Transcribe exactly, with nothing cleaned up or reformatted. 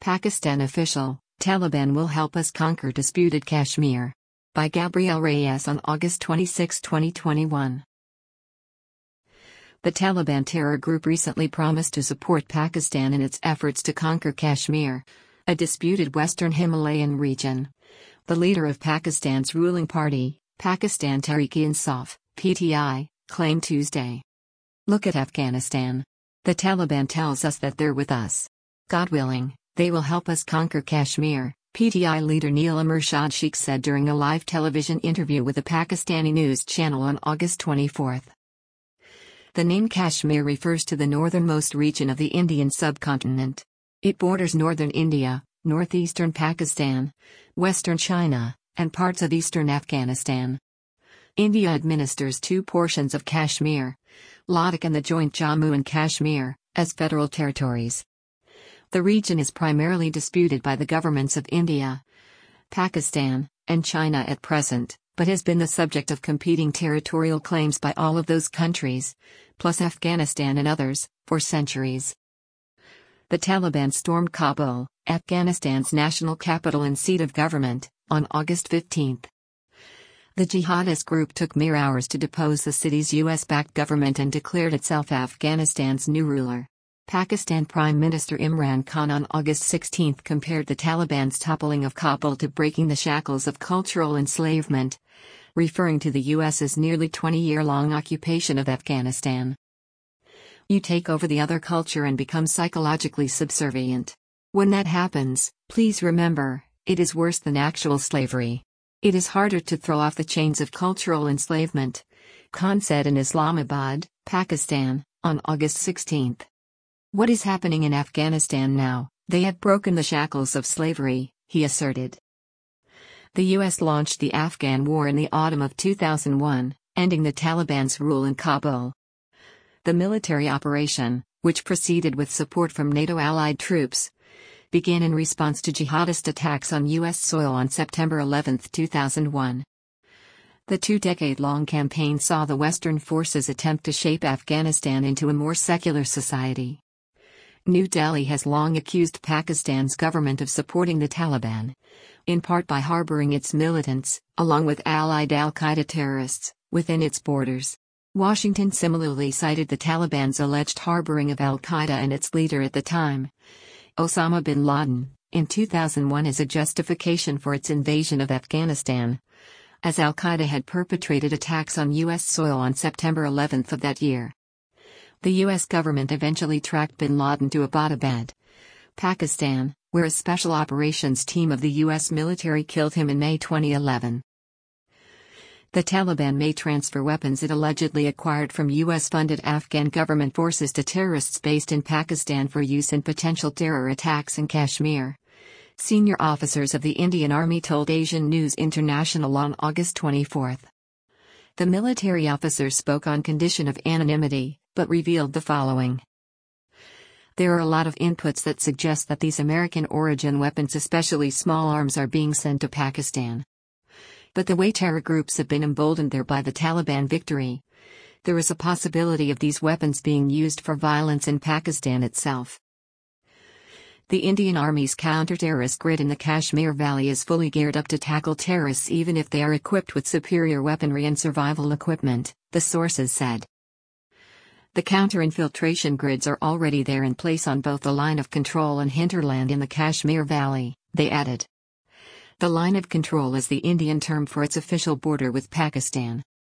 Pakistan official, Taliban will help us conquer disputed Kashmir. By Gabriel Reyes on August twenty-sixth, twenty twenty-one. The Taliban terror group recently promised to support Pakistan in its efforts to conquer Kashmir, a disputed Western Himalayan region. The leader of Pakistan's ruling party, Pakistan Tehreek-e-Insaf, P T I, claimed Tuesday. "Look at Afghanistan. The Taliban tells us that they're with us. God willing, they will help us conquer Kashmir," P T I leader Neelam Irshad Sheikh said during a live television interview with a Pakistani news channel on August twenty-fourth. The name Kashmir refers to the northernmost region of the Indian subcontinent. It borders northern India, northeastern Pakistan, western China, and parts of eastern Afghanistan. India administers two portions of Kashmir, Ladakh and the joint Jammu and Kashmir, as federal territories. The region is primarily disputed by the governments of India, Pakistan, and China at present, but has been the subject of competing territorial claims by all of those countries, plus Afghanistan and others, for centuries. The Taliban stormed Kabul, Afghanistan's national capital and seat of government, on August fifteenth. The jihadist group took mere hours to depose the city's U S-backed government and declared itself Afghanistan's new ruler. Pakistan Prime Minister Imran Khan on August sixteenth compared the Taliban's toppling of Kabul to breaking the shackles of cultural enslavement, referring to the U S's nearly twenty-year-long occupation of Afghanistan. "You take over the other culture and become psychologically subservient. When that happens, please remember, it is worse than actual slavery. It is harder to throw off the chains of cultural enslavement," Khan said in Islamabad, Pakistan, on August sixteenth. "What is happening in Afghanistan now? They have broken the shackles of slavery," he asserted. The U S launched the Afghan War in the autumn of two thousand one, ending the Taliban's rule in Kabul. The military operation, which proceeded with support from NATO allied troops, began in response to jihadist attacks on U S soil on September eleventh, two thousand one. The two-decade-long campaign saw the Western forces attempt to shape Afghanistan into a more secular society. New Delhi has long accused Pakistan's government of supporting the Taliban, in part by harboring its militants, along with allied al-Qaeda terrorists, within its borders. Washington similarly cited the Taliban's alleged harboring of al-Qaeda and its leader at the time, Osama bin Laden, in two thousand one as a justification for its invasion of Afghanistan, as al-Qaeda had perpetrated attacks on U S soil on September eleventh of that year. The U S government eventually tracked bin Laden to Abbottabad, Pakistan, where a special operations team of the U S military killed him in May twenty eleven. The Taliban may transfer weapons it allegedly acquired from U S-funded Afghan government forces to terrorists based in Pakistan for use in potential terror attacks in Kashmir, senior officers of the Indian Army told Asian News International on August twenty-fourth. The military officers spoke on condition of anonymity, but revealed the following. "There are a lot of inputs that suggest that these American-origin weapons, especially small arms, are being sent to Pakistan. But the way terror groups have been emboldened there by the Taliban victory, there is a possibility of these weapons being used for violence in Pakistan itself." The Indian Army's counter-terrorist grid in the Kashmir Valley is fully geared up to tackle terrorists even if they are equipped with superior weaponry and survival equipment, the sources said. The counter-infiltration grids are already there in place on both the line of control and hinterland in the Kashmir Valley, they added. The line of control is the Indian term for its official border with Pakistan.